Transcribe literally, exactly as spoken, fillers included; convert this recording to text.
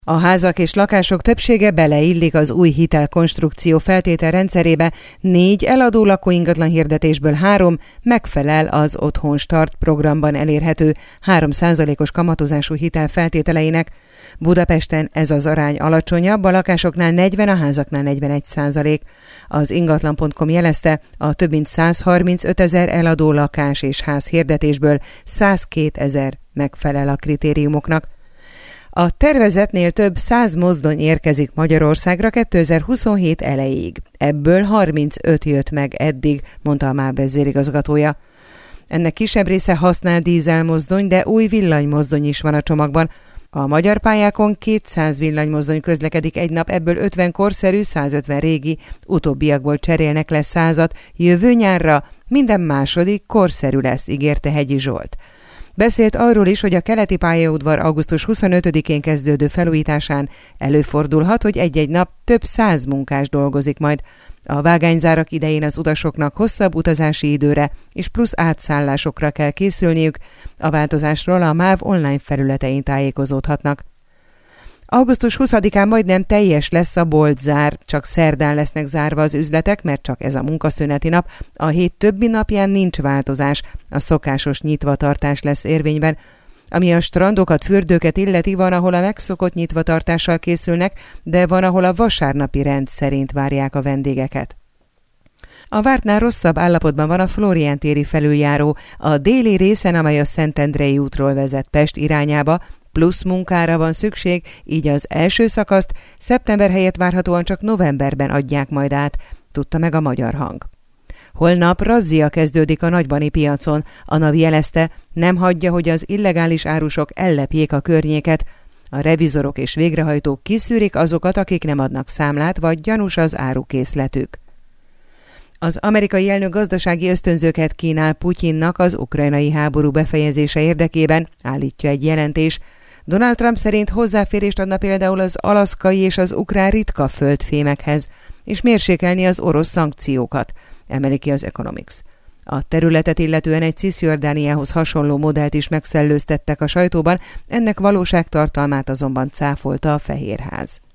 A házak és lakások többsége beleillik az új hitelkonstrukció feltételrendszerébe, négy eladó lakóingatlan hirdetésből három megfelel az Otthon Start programban elérhető három százalékos kamatozású hitel feltételeinek. Budapesten ez az arány alacsonyabb, a lakásoknál negyven, a házaknál negyvenegy százalék. Az ingatlan pont com jelezte, a több mint százharmincötezer eladó lakás és ház hirdetésből százkétezer megfelel a kritériumoknak. A tervezetnél több száz mozdony érkezik Magyarországra kétezer-huszonhét elejéig. Ebből harmincöt jött meg eddig, mondta a MÁV vezérigazgatója. Ennek kisebb része használ dízelmozdony, de új villanymozdony is van a csomagban. A magyar pályákon kétszáz villanymozdony közlekedik egy nap, ebből ötven korszerű, százötven régi, utóbbiakból cserélnek le százat. Jövő nyárra minden második korszerű lesz, ígérte Hegyi Zsolt. Beszélt arról is, hogy a keleti pályaudvar augusztus huszonötödikén kezdődő felújításán előfordulhat, hogy egy-egy nap több száz munkás dolgozik majd. A vágányzárak idején az utasoknak hosszabb utazási időre és plusz átszállásokra kell készülniük, a változásról a MÁV online felületein tájékozódhatnak. augusztus huszadikán majdnem teljes lesz a boltzár, csak szerdán lesznek zárva az üzletek, mert csak ez a munkaszüneti nap, a hét többi napján nincs változás, a szokásos nyitvatartás lesz érvényben. Ami a strandokat, fürdőket illeti, van, ahol a megszokott nyitvatartással készülnek, de van, ahol a vasárnapi rend szerint várják a vendégeket. A vártnál rosszabb állapotban van a Flórián téri felüljáró, a déli részen, amely a Szentendrei útról vezet Pest irányába, plusz munkára van szükség, így az első szakaszt szeptember helyett várhatóan csak novemberben adják majd át, tudta meg a Magyar Hang. Holnap razzia kezdődik a nagybani piacon, a NAV jelezte, nem hagyja, hogy az illegális árusok ellepjék a környéket. A revizorok és végrehajtók kiszűrik azokat, akik nem adnak számlát, vagy gyanús az árukészletük. Az amerikai elnök gazdasági ösztönzőket kínál Putyinnak az ukrajnai háború befejezése érdekében, állítja egy jelentés. Donald Trump szerint hozzáférést adna például az alaszkai és az ukrán ritka földfémekhez, és mérsékelni az orosz szankciókat, emeli ki az Economics. A területet illetően egy Cisjordániához hasonló modellt is megszellőztettek a sajtóban, ennek valóságtartalmát azonban cáfolta a Fehérház.